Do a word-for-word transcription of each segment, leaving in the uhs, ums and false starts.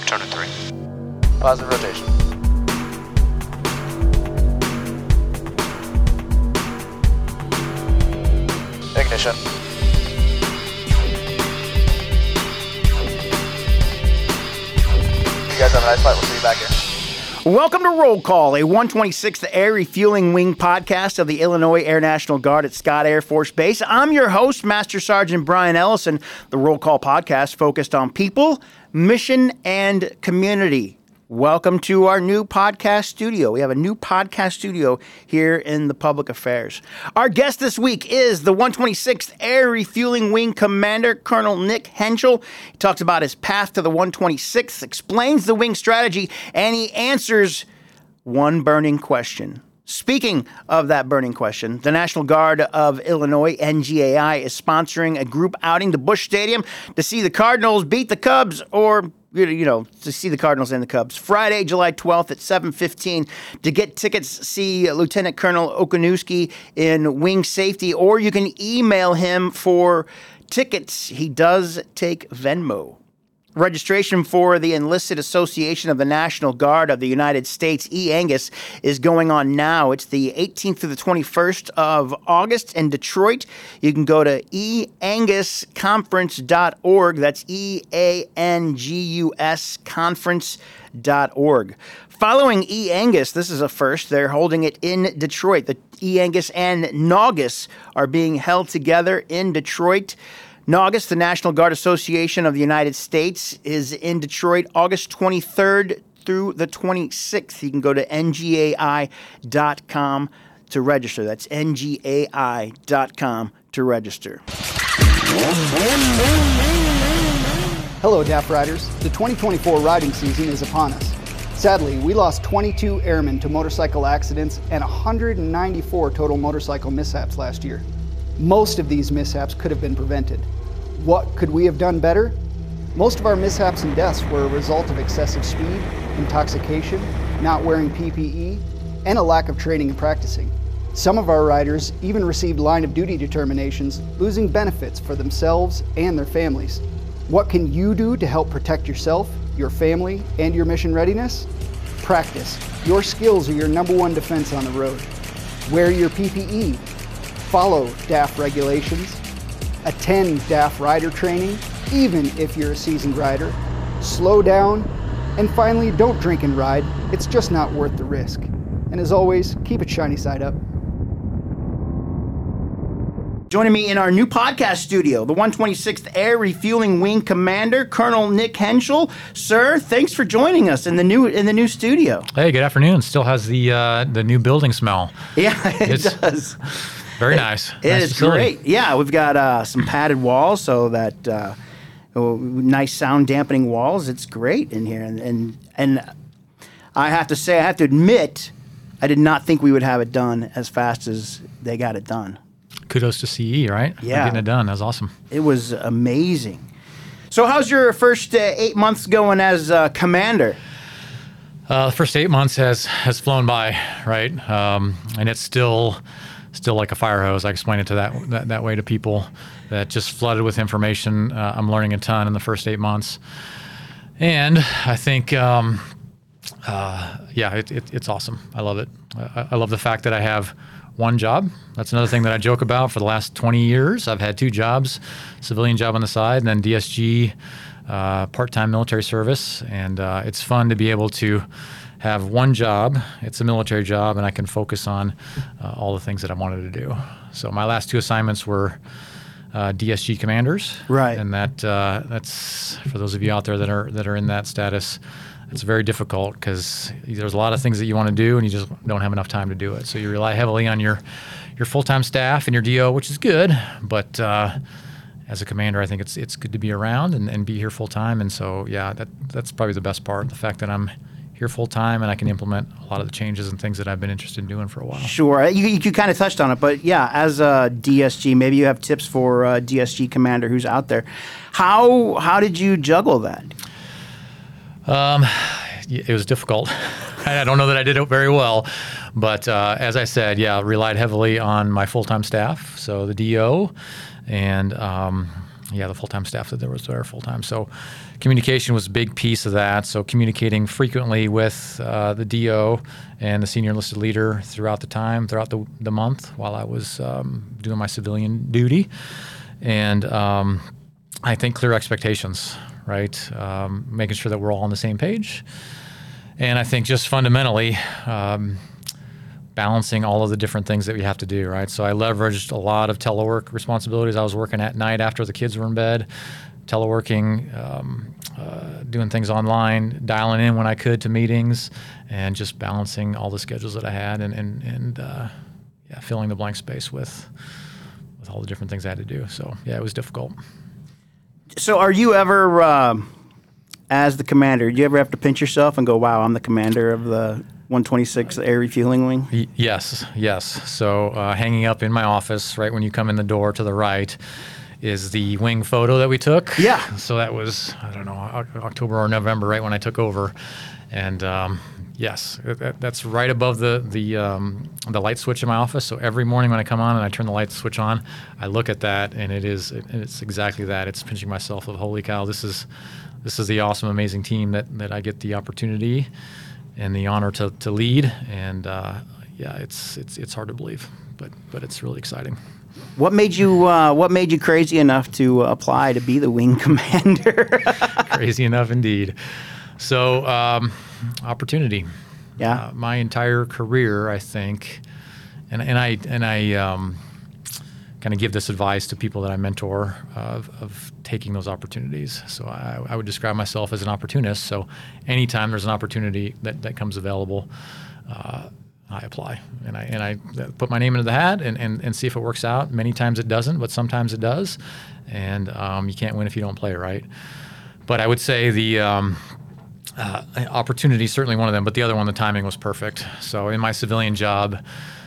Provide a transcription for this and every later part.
Return to three. Positive rotation. Ignition. You guys have a nice flight. We'll see you back here. Welcome to Roll Call, a one twenty-sixth Air Refueling Wing podcast of the Illinois Air National Guard at Scott Air Force Base. I'm your host, Master Sergeant Brian Ellison. The Roll Call podcast focused on people, mission, and community. Welcome to our new podcast studio. We have a new podcast studio here in the Public Affairs. Our guest this week is the one twenty-sixth Air Refueling Wing Commander, Colonel Nick Henschel. He talks about his path to the one twenty-sixth, explains the wing strategy, and he answers one burning question. Speaking of that burning question, the National Guard of Illinois, N G A I, is sponsoring a group outing to Busch Stadium to see the Cardinals beat the Cubs, or you know, to see the Cardinals and the Cubs. Friday, July twelfth at seven fifteen. To get tickets, see Lieutenant Colonel Okonewski in Wing Safety, or you can email him for tickets. He does take Venmo. Registration for the Enlisted Association of the National Guard of the United States, E Angus, is going on now. It's the eighteenth through the twenty-first of August in Detroit. You can go to e angus conference dot org. That's E A N G U S conference dot org. Following E Angus, this is a first. They're holding it in Detroit. The E Angus and Naugus are being held together in Detroit. Naugus, the National Guard Association of the United States, is in Detroit August twenty-third through the twenty-sixth. You can go to N G A I dot com to register. That's N G A I dot com to register. Hello, D A F Riders. The twenty twenty-four riding season is upon us. Sadly, we lost twenty-two airmen to motorcycle accidents and one hundred ninety-four total motorcycle mishaps last year. Most of these mishaps could have been prevented. What could we have done better? Most of our mishaps and deaths were a result of excessive speed, intoxication, not wearing P P E, and a lack of training and practicing. Some of our riders even received line of duty determinations, losing benefits for themselves and their families. What can you do to help protect yourself, your family, and your mission readiness? Practice. Your skills are your number one defense on the road. Wear your P P E. Follow D A F regulations. Attend D A F rider training, even if you're a seasoned rider. Slow down. And finally, don't drink and ride. It's just not worth the risk. And as always, keep it shiny side up. Joining me in our new podcast studio, the one twenty-sixth Air Refueling Wing Commander, Colonel Nick Henschel. Sir, thanks for joining us in the new in the new studio. Hey, good afternoon. Still has the uh, the new building smell. Yeah, it It's does. Very nice. It nice is facility. great. Yeah, we've got uh, some padded walls, so that uh, oh, nice sound dampening walls. It's great in here, and, and and I have to say, I have to admit, I did not think we would have it done as fast as they got it done. Kudos to C E, right? Yeah. For getting it done. That was awesome. It was amazing. So, how's your first uh, eight months going as uh, commander? Uh, the first eight months has has flown by, right? Um, and it's still still like a fire hose. I explain it to that that, that way to people that just flooded with information. Uh, I'm learning a ton in the first eight months, and I think, um, uh, yeah, it, it, it's awesome. I love it. I, I love the fact that I have one job. That's another thing that I joke about. For the last twenty years, I've had two jobs: civilian job on the side, and then D S G, uh, part-time military service. And uh, it's fun to be able to have one job. It's a military job, and I can focus on uh, all the things that I wanted to do. So my last two assignments were uh, D S G commanders, Right. And that uh, that's for those of you out there that are that are in that status. It's very difficult because there's a lot of things that you want to do, and you just don't have enough time to do it. So you rely heavily on your your full-time staff and your D O, which is good. But uh, as a commander, I think it's it's good to be around and, and be here full-time. And so, yeah, that that's probably the best part, the fact that I'm here full-time and I can implement a lot of the changes and things that I've been interested in doing for a while. Sure. You, you kind of touched on it, but yeah, as a D S G, maybe you have tips for a D S G commander who's out there. How how did you juggle that? Um, it was difficult. I don't know that I did it very well, but uh, as I said, yeah, relied heavily on my full-time staff, so the D O, and um, yeah, the full-time staff that there was there full-time. So communication was a big piece of that. So communicating frequently with uh, the D O and the senior enlisted leader throughout the time, throughout the, the month while I was um, doing my civilian duty. And um, I think clear expectations, right? Um, making sure that we're all on the same page. And I think just fundamentally, um, balancing all of the different things that we have to do, right? So I leveraged a lot of telework responsibilities. I was working at night after the kids were in bed, teleworking, um, uh, doing things online, dialing in when I could to meetings, and just balancing all the schedules that I had, and and, and uh, yeah, filling the blank space with with all the different things I had to do. So yeah, it was difficult. So are you ever, um, as the commander, do you ever have to pinch yourself and go, wow, I'm the commander of the one twenty-sixth Air Refueling Wing? Y- yes, yes. So uh, hanging up in my office, right when you come in the door to the right, is the wing photo that we took. Yeah. So that was, I don't know, O- October or November, right when I took over. And um, yes, that, that's right above the the um, the light switch in my office. So every morning when I come on and I turn the light switch on, I look at that, and it is it, it's exactly that. It's pinching myself of, holy cow, this is this is the awesome, amazing team that that I get the opportunity and the honor to, to lead. And uh, yeah, it's it's it's hard to believe, but but it's really exciting. What made you uh, What made you crazy enough to apply to be the wing commander? Crazy enough, indeed. So um, opportunity. Yeah. Uh, my entire career, I think, and and I and I um, kind of give this advice to people that I mentor of, of taking those opportunities. So I, I would describe myself as an opportunist. So anytime there's an opportunity that, that comes available, uh, I apply, and I and I put my name into the hat and, and, and see if it works out. Many times it doesn't, but sometimes it does, and um, you can't win if you don't play it right. But I would say the um, uh, opportunity is certainly one of them, but the other one, the timing was perfect. So in my civilian job,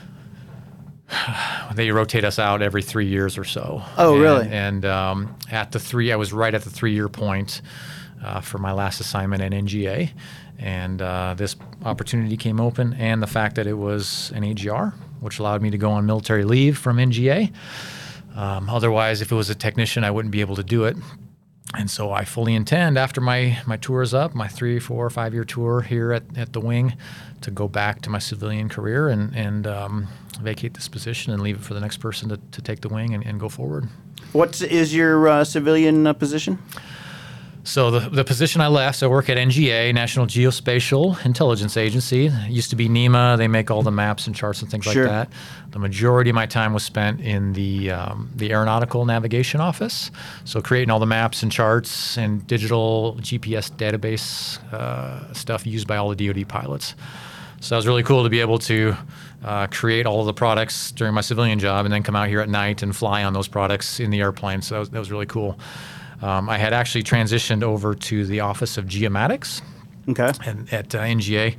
they rotate us out every three years or so. Oh, and, really? And um, at the three, I was right at the three-year point uh, for my last assignment at N G A. And uh, this opportunity came open, and the fact that it was an A G R, which allowed me to go on military leave from N G A. Um, otherwise, if it was a technician, I wouldn't be able to do it. And so I fully intend, after my, my tour is up, my three, four, five-year tour here at, at the wing, to go back to my civilian career and, and um, vacate this position and leave it for the next person to, to take the wing and, and go forward. What is your uh, civilian uh, position? So the, the position I left, so I work at N G A, National Geospatial Intelligence Agency. It used to be NEMA. They make all the maps and charts and things Sure. like that. The majority of my time was spent in the um, the Aeronautical Navigation Office, so creating all the maps and charts and digital G P S database uh, stuff used by all the D O D pilots. So it was really cool to be able to uh, create all of the products during my civilian job and then come out here at night and fly on those products in the airplane. So that was, that was really cool. Um, I had actually transitioned over to the Office of Geomatics Okay. and at uh, N G A,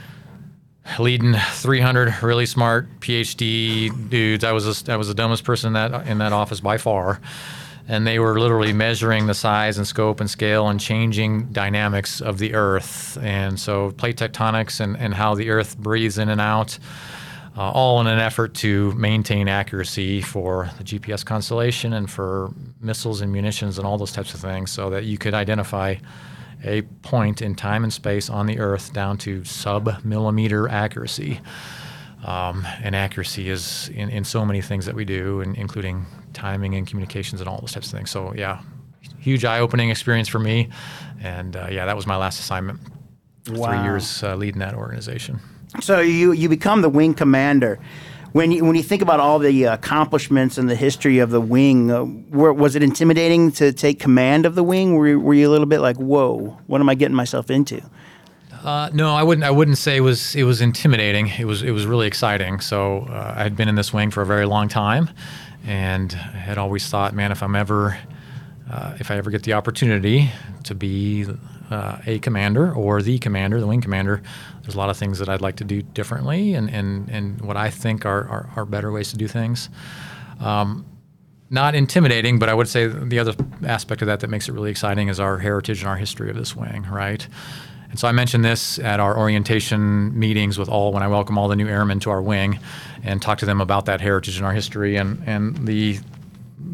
leading three hundred really smart P H D dudes. I was a, I was the dumbest person in that in that office by far, and they were literally measuring the size and scope and scale and changing dynamics of the Earth, and so plate tectonics and, and how the Earth breathes in and out. Uh, all in an effort to maintain accuracy for the G P S constellation and for missiles and munitions and all those types of things, so that you could identify a point in time and space on the Earth down to sub-millimeter accuracy. Um, and accuracy is in, in so many things that we do, and including timing and communications and all those types of things. So yeah, huge eye-opening experience for me. And uh, yeah, that was my last assignment. Wow. Three years uh, leading that organization. So you you become the wing commander. When you when you think about all the accomplishments and the history of the wing, uh, were, was it intimidating to take command of the wing? Were you, were you a little bit like, whoa, what am I getting myself into? Uh, no, I wouldn't. I wouldn't say it was. It was intimidating. It was. It was really exciting. So uh, I had been in this wing for a very long time, and I had always thought, man, if I'm ever, uh, if I ever get the opportunity to be uh, a commander or the commander, the wing commander, there's a lot of things that I'd like to do differently, and and, and what I think are, are are better ways to do things. Um, not intimidating, but I would say the other aspect of that that makes it really exciting is our heritage and our history of this wing, right? And so I mentioned this at our orientation meetings with all, when I welcome all the new airmen to our wing and talk to them about that heritage and our history. And, and the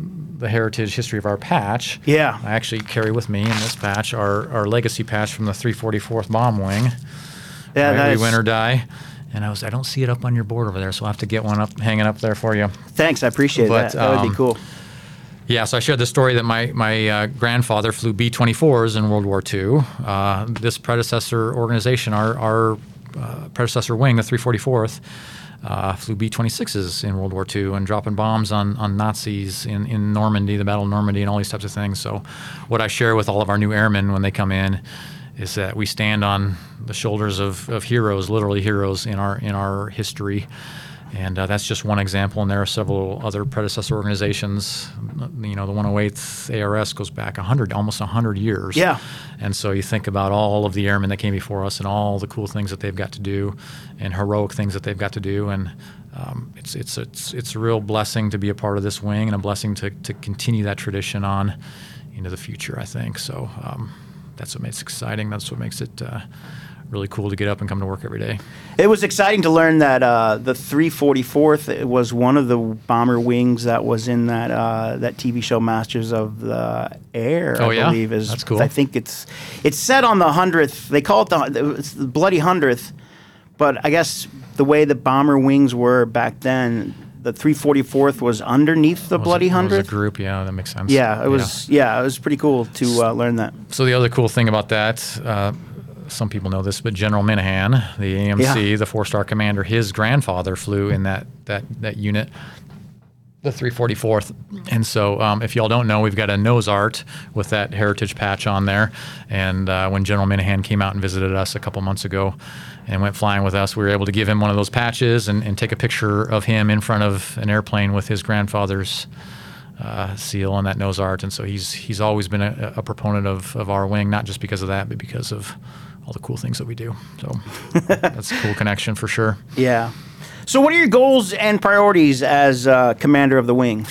the heritage history of our patch. Yeah. I actually carry with me in this patch our, our legacy patch from the three forty-fourth Bomb Wing. Yeah, right, that we is- win or die. And I was I don't see it up on your board over there, so I'll have to get one up, hanging up there for you. Thanks, I appreciate But, that. That would um, be cool. Yeah, so I shared the story that my my uh, grandfather flew B twenty-fours in World War Two. Uh, this predecessor organization, our our uh, predecessor wing, the three forty-fourth, uh, flew B twenty-sixes in World War Two and dropping bombs on, on Nazis in, in Normandy, the Battle of Normandy, and all these types of things. So what I share with all of our new airmen when they come in is that we stand on the shoulders of, of heroes, literally heroes in our in our history. And uh, that's just one example, and there are several other predecessor organizations. You know, the one oh eighth A R S goes back one hundred, almost one hundred years. Yeah. And so you think about all of the airmen that came before us and all the cool things that they've got to do and heroic things that they've got to do. And um, it's, it's, it's, it's a real blessing to be a part of this wing and a blessing to, to continue that tradition on into the future, I think. So um, that's what makes it exciting. That's what makes it uh, really cool to get up and come to work every day. It was exciting to learn that uh, the three forty-fourth was one of the bomber wings that was in that uh, that T V show Masters of the Air. Oh, I yeah? believe is. That's cool. I think it's it's set on the hundredth. They call it the it's the bloody hundredth, but I guess the way the bomber wings were back then, the three forty-fourth was underneath the Was bloody it- was a hundredth. group, yeah, that makes sense. Yeah, it was. Yeah. it was pretty cool to uh, learn that. So the other cool thing about that, uh, some people know this, but General Minahan, the A M C, Yeah. the four-star commander, his grandfather flew in that that that unit, the three forty-fourth. And so um, if y'all don't know, we've got a nose art with that heritage patch on there. And uh, when General Minahan came out and visited us a couple months ago and went flying with us, we were able to give him one of those patches and, and take a picture of him in front of an airplane with his grandfather's Uh, seal on that nose art. And so he's he's always been a, a proponent of, of our wing, not just because of that, but because of all the cool things that we do. So that's a cool connection for sure. Yeah. So, what are your goals and priorities as uh, commander of the wing?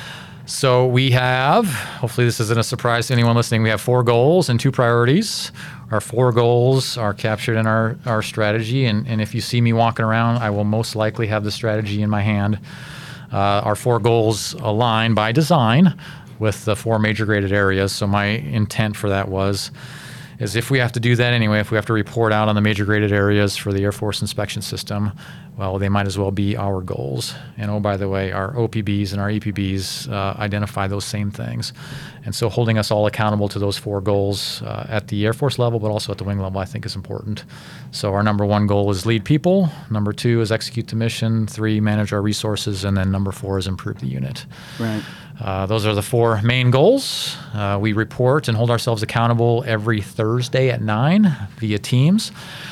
So we have, hopefully this isn't a surprise to anyone listening, we have four goals and two priorities. Our four goals are captured in our, our strategy, and, and if you see me walking around, I will most likely have the strategy in my hand. Uh, our four goals align by design with the four major graded areas. So my intent for that was, is if we have to do that anyway, if we have to report out on the major graded areas for the Air Force inspection system, well, they might as well be our goals. And oh, by the way, our O P Bs and our E P Bs uh, identify those same things. And so holding us all accountable to those four goals uh, at the Air Force level, but also at the wing level, I think is important. So our number one goal is lead people. Number two is execute the mission. Three, manage our resources. And then number four is improve the unit. Right. Uh, those are the four main goals. Uh, we report and hold ourselves accountable every Thursday at nine via Teams.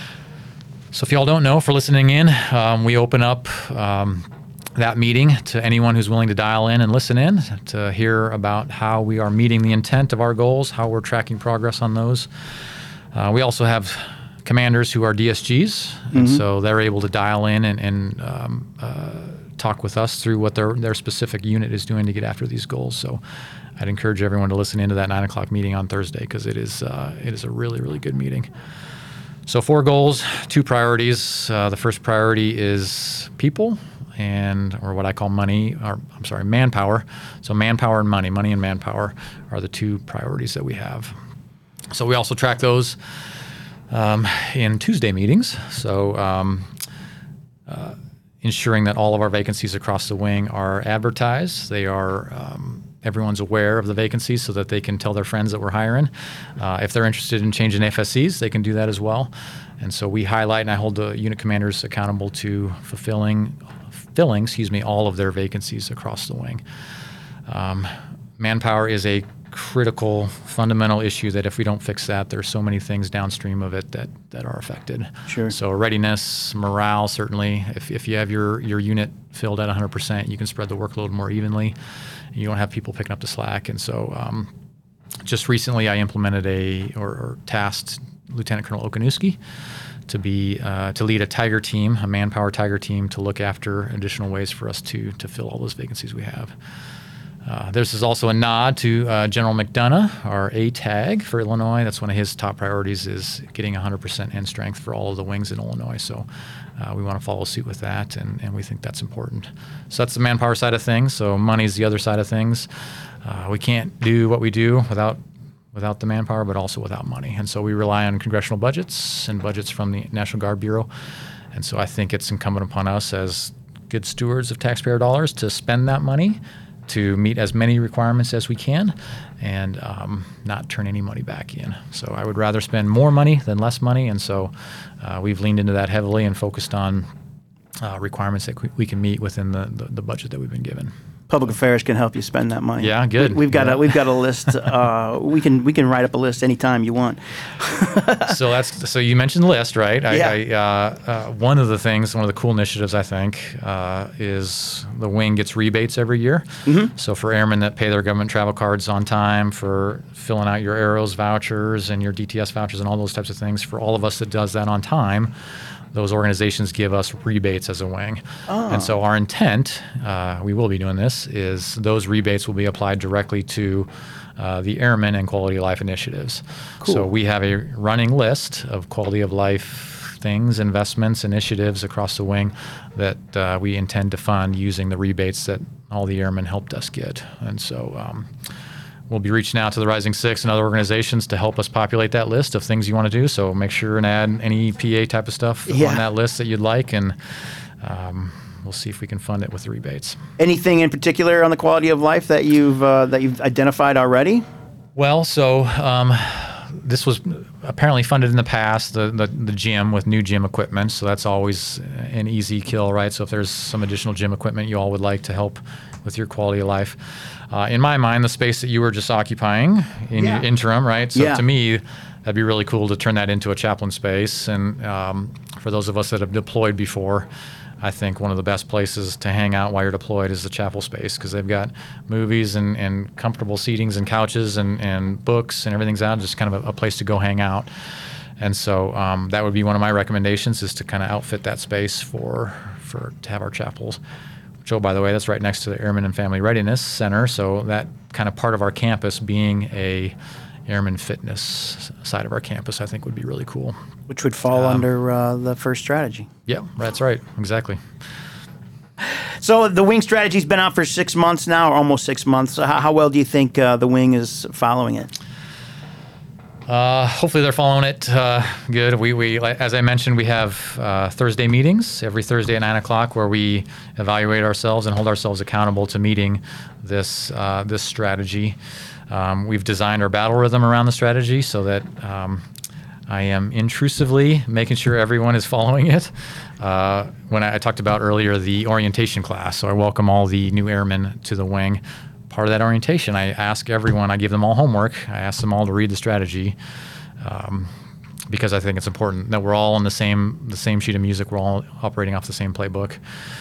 So if y'all don't know, for listening in, um, we open up um, that meeting to anyone who's willing to dial in and listen in to hear about how we are meeting the intent of our goals, how we're tracking progress on those. Uh, we also have commanders who are D S Gs, and so they're able to dial in and, and um, uh, talk with us through what their their specific unit is doing to get after these goals. So I'd encourage everyone to listen into that nine o'clock meeting on Thursday, because it is uh, it is a really, really good meeting. So four goals, two priorities. Uh, the first priority is people, and or what I call money, or I'm sorry, manpower. So manpower and money, money and manpower are the two priorities that we have. So we also track those um, in Tuesday meetings. So um, uh, ensuring that all of our vacancies across the wing are advertised. They are um, everyone's aware of the vacancies so that they can tell their friends that we're hiring. Uh, if they're interested in changing F S Cs, they can do that as well. And so we highlight, and I hold the unit commanders accountable to fulfilling, filling, excuse me, all of their vacancies across the wing. Um, manpower is a critical, fundamental issue that if we don't fix that, there's so many things downstream of it that, that are affected. Sure. So readiness, morale, certainly. If, if you have your, your unit filled at one hundred percent, you can spread the workload more evenly. You don't have people picking up the slack. And so um, just recently I implemented a, or, or tasked Lieutenant Colonel Okanuski to be, uh, to lead a Tiger team, a manpower Tiger team, to look after additional ways for us to, to fill all those vacancies we have. Uh, this is also a nod to uh, General McDonough, our A TAG for Illinois. That's one of his top priorities, is getting one hundred percent end strength for all of the wings in Illinois. So uh, we want to follow suit with that, and, and we think that's important. So that's the manpower side of things. So money's the other side of things. Uh, we can't do what we do without without the manpower, but also without money. And so we rely on congressional budgets and budgets from the National Guard Bureau. And so I think it's incumbent upon us as good stewards of taxpayer dollars to spend that money to meet as many requirements as we can and um, not turn any money back in. So I would rather spend more money than less money. And so uh, we've leaned into that heavily and focused on uh, requirements that we, we can meet within the, the, the budget that we've been given. Public Affairs can help you spend that money. Yeah, good. We, we've got yeah. a we've got a list. Uh, we can we can write up a list anytime you want. so that's so you mentioned list, right? I, Yeah. I, uh, uh, one of the things, one of the cool initiatives, I think, uh, is the wing gets rebates every year. Mm-hmm. So for airmen that pay their government travel cards on time, for filling out your Aeros vouchers and your D T S vouchers and all those types of things, for all of us that does that on time, those organizations give us rebates as a wing. Oh. And so our intent, uh, we will be doing this, is those rebates will be applied directly to uh, the airmen and quality of life initiatives. Cool. So we have a running list of quality of life things, investments, initiatives across the wing that uh, we intend to fund using the rebates that all the airmen helped us get. And so um, we'll be reaching out to the Rising Six and other organizations to help us populate that list of things you want to do. So make sure and add any E P A type of stuff Yeah. on that list that you'd like, and um, we'll see if we can fund it with the rebates. Anything in particular on the quality of life that you've uh, that you've identified already? Well, so um, this was apparently funded in the past, the, the the gym with new gym equipment. So that's always an easy kill, right? So if there's some additional gym equipment you all would like to help with your quality of life. Uh, in my mind, the space that you were just occupying in Yeah. your interim, right? So Yeah. to me, that'd be really cool to turn that into a chaplain space. And um, for those of us that have deployed before, I think one of the best places to hang out while you're deployed is the chapel space, because they've got movies and, and comfortable seatings and couches and, and books and everything's out, just kind of a, a place to go hang out. And so um, that would be one of my recommendations, is to kind of outfit that space for for to have our chapels. Which, oh, by the way, that's right next to the Airmen and Family Readiness Center. So that kind of part of our campus being a airman fitness side of our campus, I think would be really cool. Which would fall Um, under uh, the first strategy. Yeah, that's right. Exactly. So the wing strategy's been out for six months now, or almost six months. So how, how well do you think uh, the wing is following it? Uh, hopefully they're following it uh, good. We, we, like- as I mentioned, we have uh, Thursday meetings every Thursday at nine o'clock where we evaluate ourselves and hold ourselves accountable to meeting this uh, this strategy. Um, we've designed our battle rhythm around the strategy so that um, I am intrusively making sure everyone is following it. Uh, when I, I talked about earlier the orientation class, so I welcome all the new airmen to the wing. Part of that orientation, I ask everyone, I give them all homework, I ask them all to read the strategy, um, because I think it's important that we're all on the same the same sheet of music, we're all operating off the same playbook.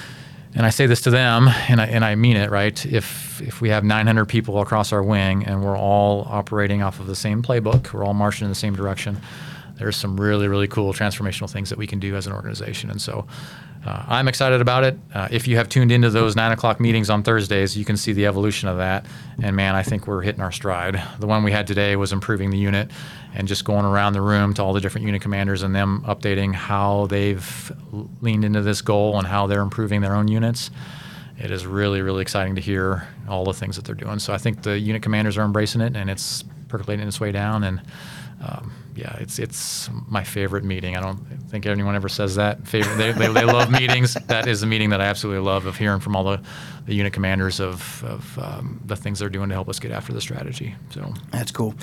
And I say this to them, and I, and I mean it, right? If if we have nine hundred people across our wing and we're all operating off of the same playbook, we're all marching in the same direction, there's some really, really cool transformational things that we can do as an organization. And so uh, I'm excited about it. Uh, if you have tuned into those nine o'clock meetings on Thursdays, you can see the evolution of that. And man, I think we're hitting our stride. The one we had today was improving the unit and just going around the room to all the different unit commanders and them updating how they've leaned into this goal and how they're improving their own units. It is really, really exciting to hear all the things that they're doing. So I think the unit commanders are embracing it, and it's percolating its way down. And um, yeah, it's it's my favorite meeting. I don't think anyone ever says that. Favorite, they, they, they love meetings. That is a meeting that I absolutely love, of hearing from all the, the unit commanders of, of um, the things they're doing to help us get after the strategy. So That's cool.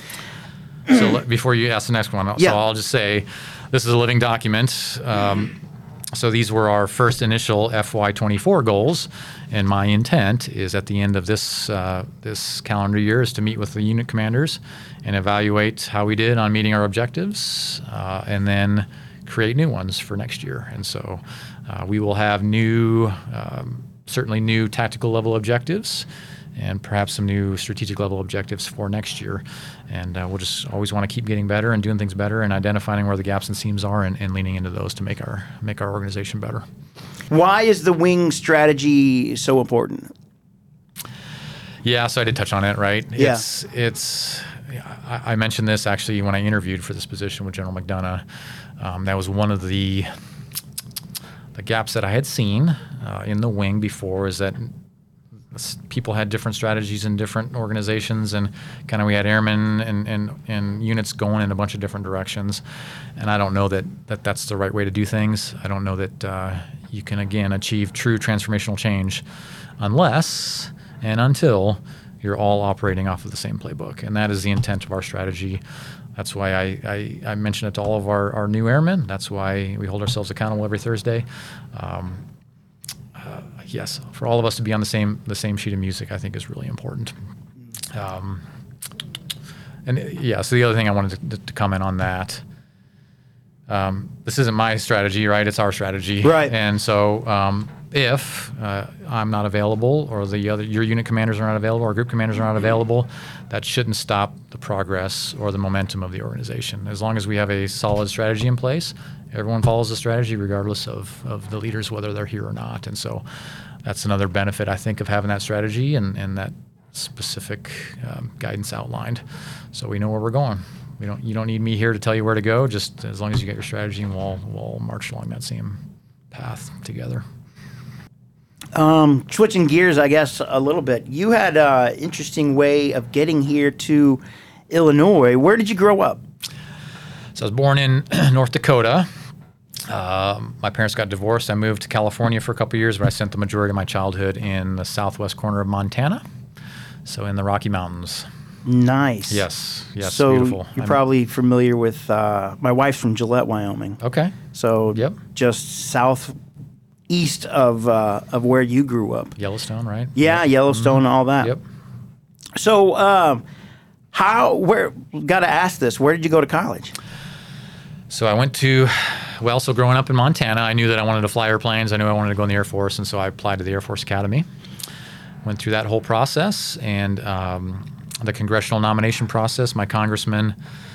so let, before you ask the next one, Yeah. so I'll just say this is a living document. Um, so these were our first initial F Y twenty-four goals, and my intent is at the end of this uh, this calendar year is to meet with the unit commanders and evaluate how we did on meeting our objectives, uh, and then create new ones for next year. And so uh, we will have new, um, certainly new tactical level objectives, and perhaps some new strategic level objectives for next year. And uh, we'll just always want to keep getting better and doing things better and identifying where the gaps and seams are, and, and leaning into those to make our make our organization better. Why is the wing strategy so important? Yeah, so I did touch on it, right? Yeah. It's, it's I, I mentioned this actually when I interviewed for this position with General McDonough. Um, that was one of the the gaps that I had seen uh, in the wing before, is that people had different strategies in different organizations, and kind of we had airmen and, and, and units going in a bunch of different directions. And I don't know that, that that's the right way to do things. I don't know that uh, you can, again, achieve true transformational change unless and until you're all operating off of the same playbook. And that is the intent of our strategy. That's why I, I, I mention it to all of our, our new airmen. That's why we hold ourselves accountable every Thursday. Um, uh, yes, for all of us to be on the same the same sheet of music, I think is really important. Um, and yeah, so the other thing I wanted to, to comment on that, um, this isn't my strategy, right? It's our strategy. Right. And so um, if uh, I'm not available, or the other your unit commanders are not available, or group commanders are not available, that shouldn't stop the progress or the momentum of the organization. As long as we have a solid strategy in place, everyone follows the strategy regardless of, of the leaders, whether they're here or not. And so that's another benefit, I think, of having that strategy and, and that specific um, guidance outlined, so we know where we're going. We don't. You don't need me here to tell you where to go. Just as long as you get your strategy, and we'll we'll march along that same path together. Um, switching gears, I guess, a little bit. You had an interesting way of getting here to Illinois. Where did you grow up? So I was born in North Dakota. Uh, my parents got divorced. I moved to California for a couple of years, but I spent the majority of my childhood in the southwest corner of Montana, so in the Rocky Mountains. Nice. Yes, yes, so beautiful. you're I'm- probably familiar with, uh, my wife's from Gillette, Wyoming. Okay. So Yep. just southeast of uh, of where you grew up. Yellowstone, right? Yeah, Yep. Yellowstone, all that. Yep. So um, how, where, got to ask this, where did you go to college? So I went to, well, so growing up in Montana, I knew that I wanted to fly airplanes. I knew I wanted to go in the Air Force, and so I applied to the Air Force Academy. Went through that whole process, and um, the congressional nomination process. My congressman,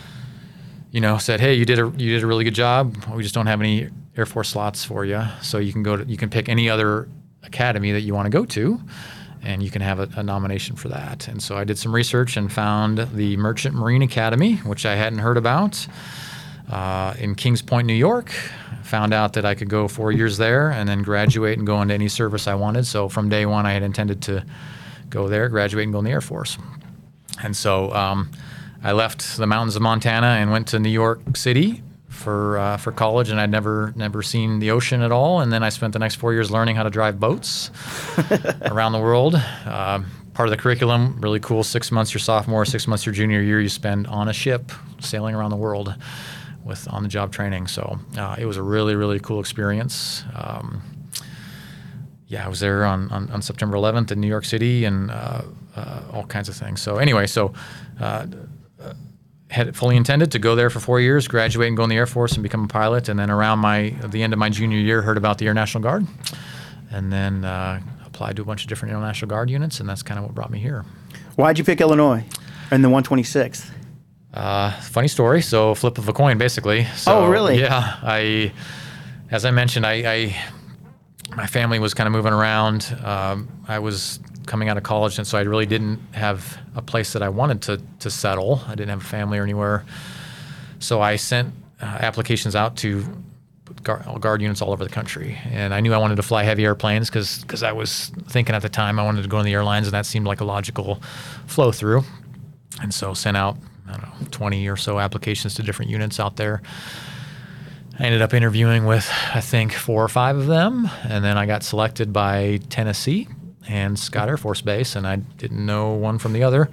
you know, said, "Hey, you did a you did a really good job. We just don't have any Air Force slots for you, so you can go to you can pick any other academy that you want to go to, and you can have a, a nomination for that." And so I did some research and found the Merchant Marine Academy, which I hadn't heard about, uh, in Kings Point, New York. Found out that I could go four years there and then graduate and go into any service I wanted. So from day one, I had intended to go there, graduate, and go in the Air Force. And so um, I left the mountains of Montana and went to New York City for uh, for college, and I'd never never seen the ocean at all. And then I spent the next four years learning how to drive boats around the world. Uh, part of the curriculum, really cool. Six months your sophomore, six months your junior year, you spend on a ship sailing around the world with on-the-job training. So uh, it was a really, really cool experience. Um, yeah, I was there on, on, on September eleventh in New York City, and uh, uh, all kinds of things. So anyway, so uh, had fully intended to go there for four years, graduate and go in the Air Force and become a pilot. And then around my at the end of my junior year, heard about the Air National Guard, and then uh, applied to a bunch of different Air National Guard units, and that's kind of what brought me here. Why'd you pick Illinois and the one twenty-sixth? Uh, funny story. So flip of a coin, basically. So, Oh, really? Yeah. I, as I mentioned, I, I my family was kind of moving around. Um, I was coming out of college, and so I really didn't have a place that I wanted to to settle. I didn't have a family or anywhere. So I sent uh, applications out to guard, guard units all over the country, and I knew I wanted to fly heavy airplanes because because I was thinking at the time I wanted to go in the airlines, and that seemed like a logical flow through. And so sent out, I don't know, twenty or so applications to different units out there. I ended up interviewing with, I think, four or five of them, and then I got selected by Tennessee and Scott Air Force Base, and I didn't know one from the other.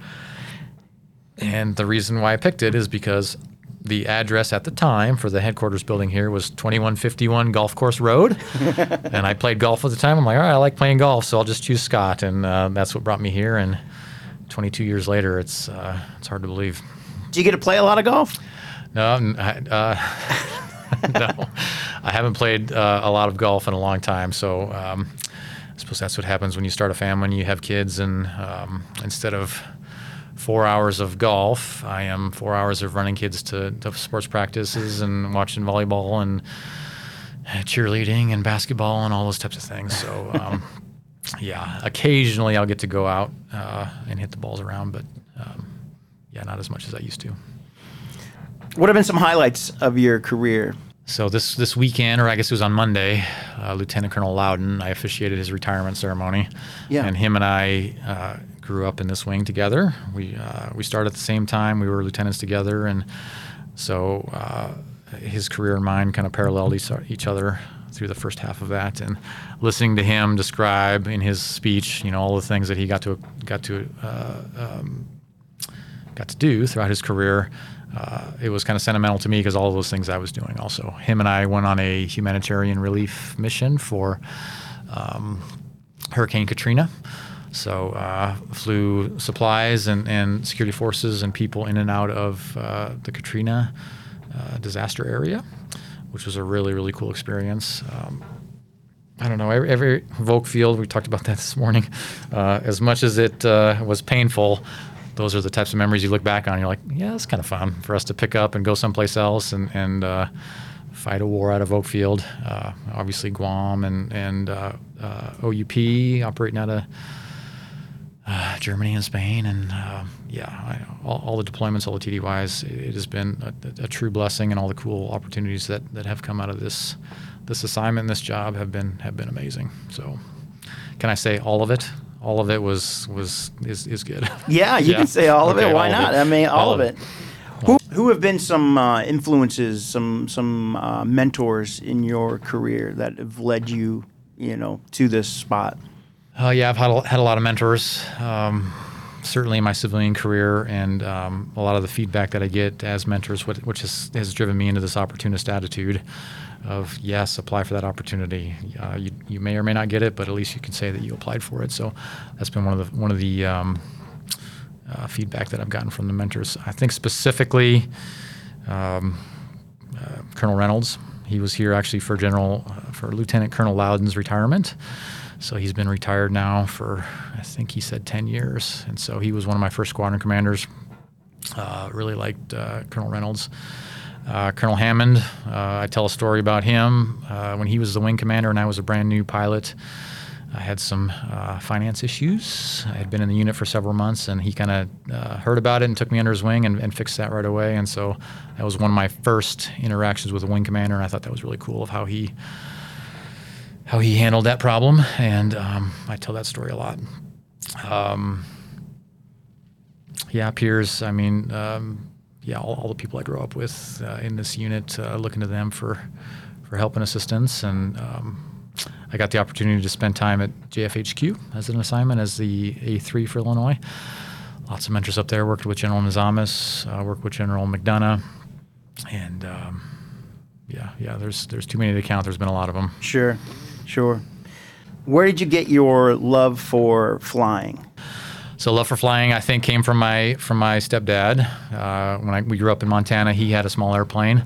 And the reason why I picked it is because the address at the time for the headquarters building here was twenty-one fifty-one Golf Course Road, and I played golf at the time. I'm like, all right, I like playing golf, so I'll just choose Scott, and uh, that's what brought me here. And twenty-two years later, it's uh, it's hard to believe. Did you get to play a lot of golf? No, n- I- uh, no, I haven't played uh, a lot of golf in a long time. So um, I suppose that's what happens when you start a family and you have kids. And um, instead of four hours of golf, I am four hours of running kids to, to sports practices and watching volleyball and cheerleading and basketball and all those types of things. So um, yeah, occasionally I'll get to go out uh, and hit the balls around, but um, yeah, not as much as I used to. What have been some highlights of your career? So this this weekend, or I guess it was on Monday, uh, Lieutenant Colonel Loudon, I officiated his retirement ceremony. Yeah. And him and I uh, grew up in this wing together. We uh, we started at the same time. We were lieutenants together, and so uh, his career and mine kind of paralleled each, each other through the first half of that. And listening to him describe in his speech, you know, all the things that he got to got to uh, um, got to do throughout his career. Uh, it was kind of sentimental to me because all of those things I was doing also. Him and I went on a humanitarian relief mission for um, Hurricane Katrina. So uh, flew supplies and, and security forces and people in and out of uh, the Katrina uh, disaster area, which was a really, really cool experience. Um, I don't know, every, every Volk Field, we talked about that this morning, uh, as much as it uh, was painful, those are the types of memories you look back on. You're like, yeah, it's kind of fun for us to pick up and go someplace else and, and uh, fight a war out of Oak Field. Uh, obviously, Guam and, and uh, uh, O U P operating out of uh, Germany and Spain. And uh, yeah, I, all, all the deployments, all the T D Ys, it, it has been a, a true blessing, and all the cool opportunities that, that have come out of this this assignment and this job have been have been amazing. So can I say all of it? All of it was was is, is good. Yeah, you yeah. can say all of okay, it. Why not? It. I mean, all, all of it. it. Who who have been some uh, influences, some some uh, mentors in your career that have led you, you know, to this spot? Uh, yeah, I've had a, had a lot of mentors. Um, certainly in my civilian career, and um, a lot of the feedback that I get as mentors, which, which has, has driven me into this opportunist attitude of, yes, apply for that opportunity. Uh, you, you may or may not get it, but at least you can say that you applied for it. So that's been one of the one of the um, uh, feedback that I've gotten from the mentors. I think specifically um, uh, Colonel Reynolds. He was here actually for General uh, for Lieutenant Colonel Loudon's retirement. So he's been retired now for, I think he said ten years. And so he was one of my first squadron commanders. Uh, really liked uh, Colonel Reynolds. Uh, Colonel Hammond, uh, I tell a story about him. Uh, when he was the wing commander and I was a brand new pilot, I had some uh, finance issues. I had been in the unit for several months, and he kind of uh, heard about it and took me under his wing and, and fixed that right away. And so that was one of my first interactions with a wing commander, and I thought that was really cool of how he how he handled that problem. And um, I tell that story a lot. Um, yeah, peers, I mean... Um, Yeah, all, all the people I grew up with uh, in this unit, uh, looking to them for, for help and assistance. And um, I got the opportunity to spend time at J F H Q as an assignment as the A three for Illinois. Lots of mentors up there. Worked with General Nizamis, uh, worked with General McDonough. And um, yeah, yeah, there's there's too many to count. There's been a lot of them. Sure, sure. Where did you get your love for flying? So love for flying, I think, came from my from my stepdad. Uh, when I, we grew up in Montana, he had a small airplane,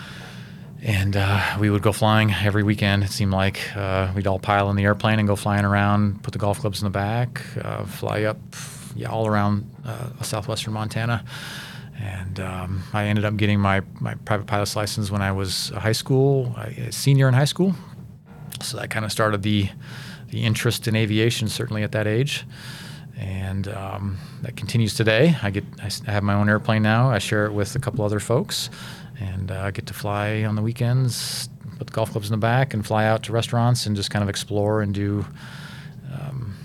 and uh, we would go flying every weekend. It seemed like uh, we'd all pile in the airplane and go flying around, put the golf clubs in the back, uh, fly up, yeah, all around uh, southwestern Montana. And um, I ended up getting my, my private pilot's license when I was a high school, a senior in high school. So that kind of started the the interest in aviation, certainly at that age. And um, that continues today. I get I have my own airplane now. I share it with a couple other folks, and uh, I get to fly on the weekends, put the golf clubs in the back, and fly out to restaurants and just kind of explore and do, um,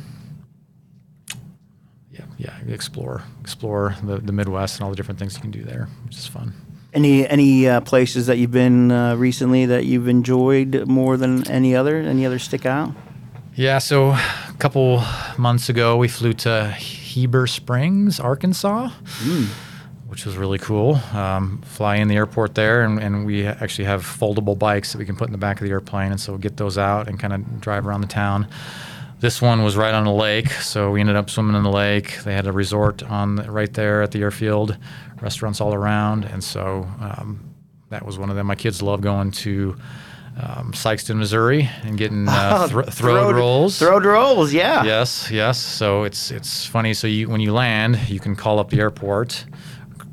yeah, yeah, explore, explore the, the Midwest and all the different things you can do there, which is fun. Any any uh, places that you've been uh, recently that you've enjoyed more than any other? Any others stick out? Yeah, so a couple months ago, we flew to Heber Springs, Arkansas, mm. which was really cool. Um, fly in the airport there, and, and we actually have foldable bikes that we can put in the back of the airplane, and so we'll get those out and kind of drive around the town. This one was right on a lake, so we ended up swimming in the lake. They had a resort on the, right there at the airfield, restaurants all around, and so um, that was one of them. My kids love going to Um, Sikeston, Missouri, and getting uh, th- throwed rolls. Throwed rolls, yeah. Yes, yes. So it's it's funny. So you when you land, you can call up the airport,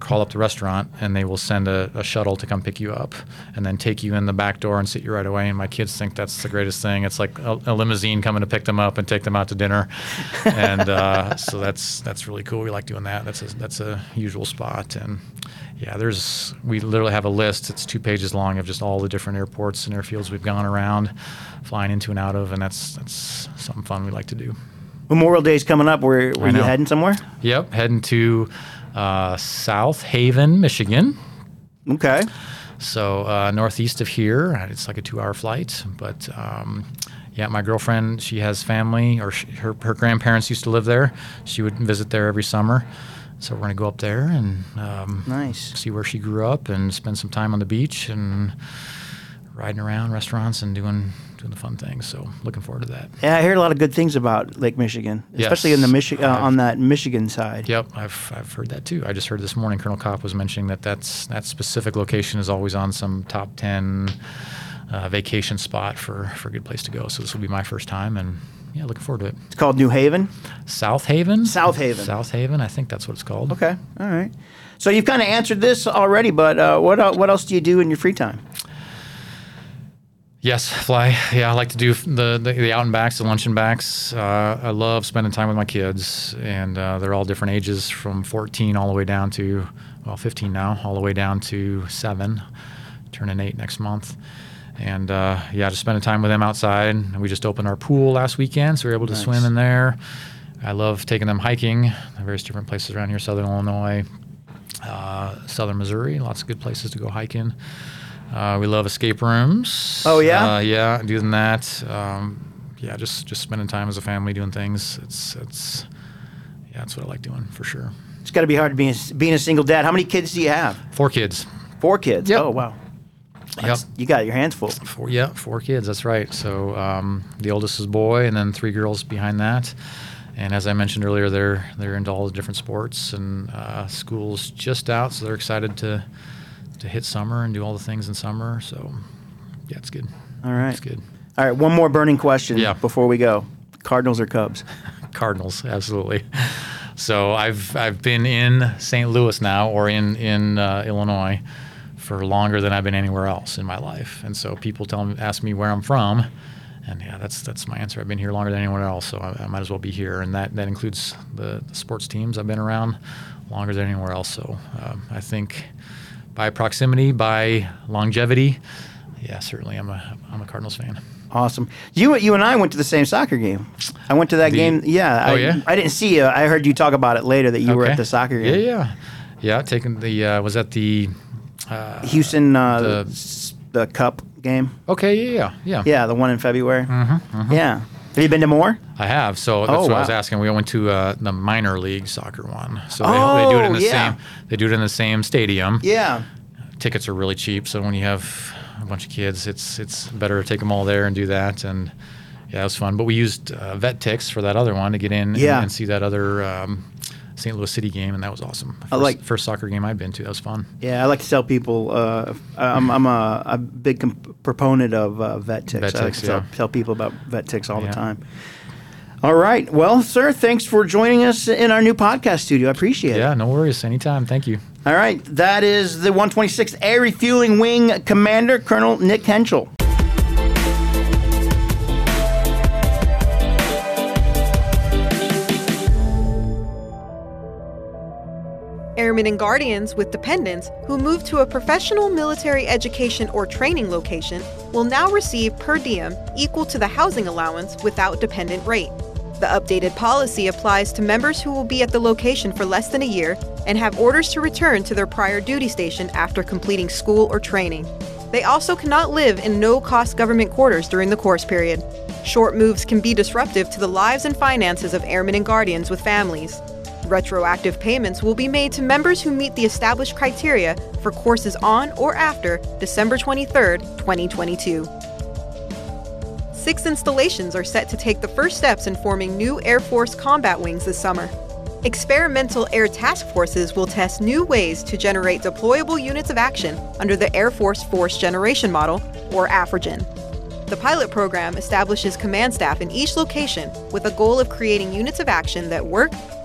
call up the restaurant, and they will send a, a shuttle to come pick you up and then take you in the back door and sit you right away. And my kids think that's the greatest thing. It's like a, a limousine coming to pick them up and take them out to dinner. And uh, so that's that's really cool. We like doing that. That's a, that's a usual spot. And yeah, there's we literally have a list. It's two pages long of just all the different airports and airfields we've gone around, flying into and out of, and that's that's something fun we like to do. Memorial Day's coming up. Were, were you heading somewhere? Yep, heading to uh, South Haven, Michigan. Okay. So uh, northeast of here. It's like a two-hour flight, but um, yeah, my girlfriend, she has family, or she, her her grandparents used to live there. She would visit there every summer. So we're going to go up there and um, nice. see where she grew up and spend some time on the beach and riding around restaurants and doing doing the fun things. So looking forward to that. Yeah, I heard a lot of good things about Lake Michigan, especially yes, in the Michi- uh, on that Michigan side. Yep, I've I've heard that too. I just heard this morning Colonel Kopp was mentioning that that's, that specific location is always on some top ten uh, vacation spot for, for a good place to go. So this will be my first time, and yeah, looking forward to it. It's called New Haven? South Haven? South Haven. South Haven, I think that's what it's called. Okay, all right. So you've kind of answered this already, but uh, what uh, what else do you do in your free time? Yes, fly. Yeah, I like to do the the, the out and backs, the lunch and backs. Uh, I love spending time with my kids, and uh, they're all different ages, from fourteen all the way down to, well, fifteen now, all the way down to seven, turning eight next month. And uh, yeah, just spending time with them outside. And we just opened our pool last weekend, so we were able to Nice. swim in there. I love taking them hiking, various different places around here, Southern Illinois, uh, Southern Missouri, lots of good places to go hiking. Uh, we love escape rooms. Oh, yeah? Uh, yeah, doing that. Um, yeah, just, just spending time as a family doing things. It's, it's yeah, that's what I like doing for sure. It's got to be hard to be a, being a single dad. How many kids do you have? Four kids. Four kids? Yep. Oh, wow. That's, Yep. You got your hands full. Four, yeah, four kids. That's right. So um, the oldest is a boy, and then three girls behind that. And as I mentioned earlier, they're they're into all the different sports, and uh, school's just out, so they're excited to to hit summer and do all the things in summer. So yeah, it's good. All right. It's good. All right, one more burning question Yeah. before we go. Cardinals or Cubs? Cardinals, absolutely. So I've I've been in Saint Louis now, or in in uh, Illinois, for longer than I've been anywhere else in my life. And so people tell me, ask me where I'm from, and yeah, that's that's my answer. I've been here longer than anyone else, so I, I might as well be here. And that, that includes the, the sports teams I've been around longer than anywhere else. So um, I think by proximity, by longevity, yeah, certainly I'm a I'm a Cardinals fan. Awesome. You you and I went to the same soccer game. I went to that The- game. Yeah. Oh, I, yeah? I didn't see you. I heard you talk about it later that you were Okay. at the soccer Yeah, game. yeah. Yeah, taking the, uh, was that the, Houston, uh, The- s- the Cup game. okay, yeah, yeah, yeah. Yeah, the one in February. Mm-hmm, Yeah. Have you been to more? I have. So that's Oh, what I was wow. asking. We went to uh, the minor league soccer one. So they, Oh, they do it in the yeah. same. They do it in the same stadium. Yeah. Tickets are really cheap. So when you have a bunch of kids, it's it's better to take them all there and do that. And yeah, it was fun. But we used uh, vet ticks for that other one to get in and, Yeah. and see that other um, Saint Louis City game, and that was awesome. First, I like- first soccer game I've been to. That was fun. Yeah, I like to tell people uh, I'm, I'm a, a big comp- proponent of uh, vet ticks. Vet I like ticks, to tell, yeah. tell people about vet ticks all Yeah. the time. All right. Well, sir, thanks for joining us in our new podcast studio. I appreciate Yeah, it. no worries. Anytime. Thank you. All right. That is the one twenty-sixth Air Refueling Wing Commander, Colonel Nick Henschel. Airmen and Guardians with dependents who move to a professional military education or training location will now receive per diem equal to the housing allowance without dependent rate. The updated policy applies to members who will be at the location for less than a year and have orders to return to their prior duty station after completing school or training. They also cannot live in no-cost government quarters during the course period. Short moves can be disruptive to the lives and finances of airmen and guardians with families. Retroactive payments will be made to members who meet the established criteria for courses on or after December twenty-third, twenty twenty-two. Six installations are set to take the first steps in forming new Air Force combat wings this summer. Experimental air task forces will test new ways to generate deployable units of action under the Air Force Force Generation Model, or AFRIGEN. The pilot program establishes command staff in each location with a goal of creating units of action that work,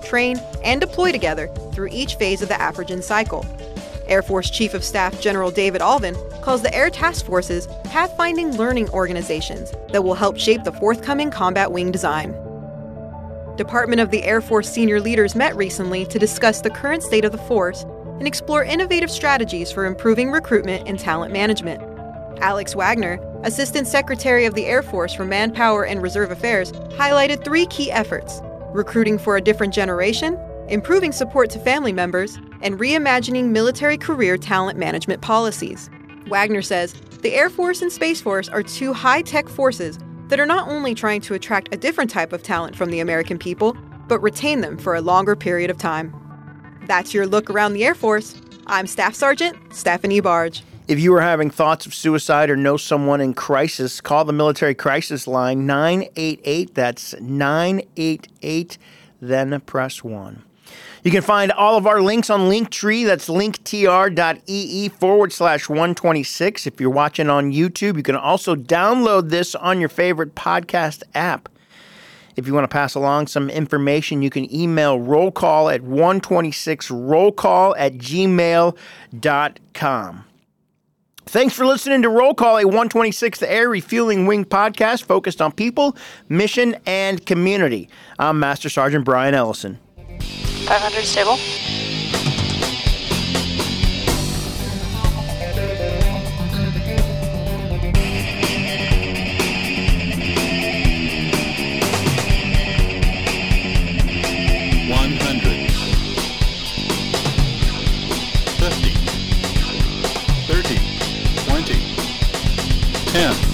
train, and deploy together through each phase of the AFRIGEN cycle. Air Force Chief of Staff General David Alvin calls the Air Task Forces pathfinding learning organizations that will help shape the forthcoming combat wing design. Department of the Air Force senior leaders met recently to discuss the current state of the force and explore innovative strategies for improving recruitment and talent management. Alex Wagner, Assistant Secretary of the Air Force for Manpower and Reserve Affairs, highlighted three key efforts: recruiting for a different generation, improving support to family members, and reimagining military career talent management policies. Wagner says the Air Force and Space Force are two high-tech forces that are not only trying to attract a different type of talent from the American people, but retain them for a longer period of time. That's your look around the Air Force. I'm Staff Sergeant Stephanie Barge. If you are having thoughts of suicide or know someone in crisis, call the Military Crisis Line, nine eight eight. That's nine eight eight, then press one. You can find all of our links on Linktree. That's linktr.ee forward slash 126. If you're watching on YouTube, you can also download this on your favorite podcast app. If you want to pass along some information, you can email rollcall at one twenty-six rollcall at gmail dot com. Thanks for listening to Roll Call, a one twenty-sixth Air Refueling Wing podcast focused on people, mission, and community. I'm Master Sergeant Brian Ellison. five hundred stable. one hundred. fifty. thirty. twenty. ten.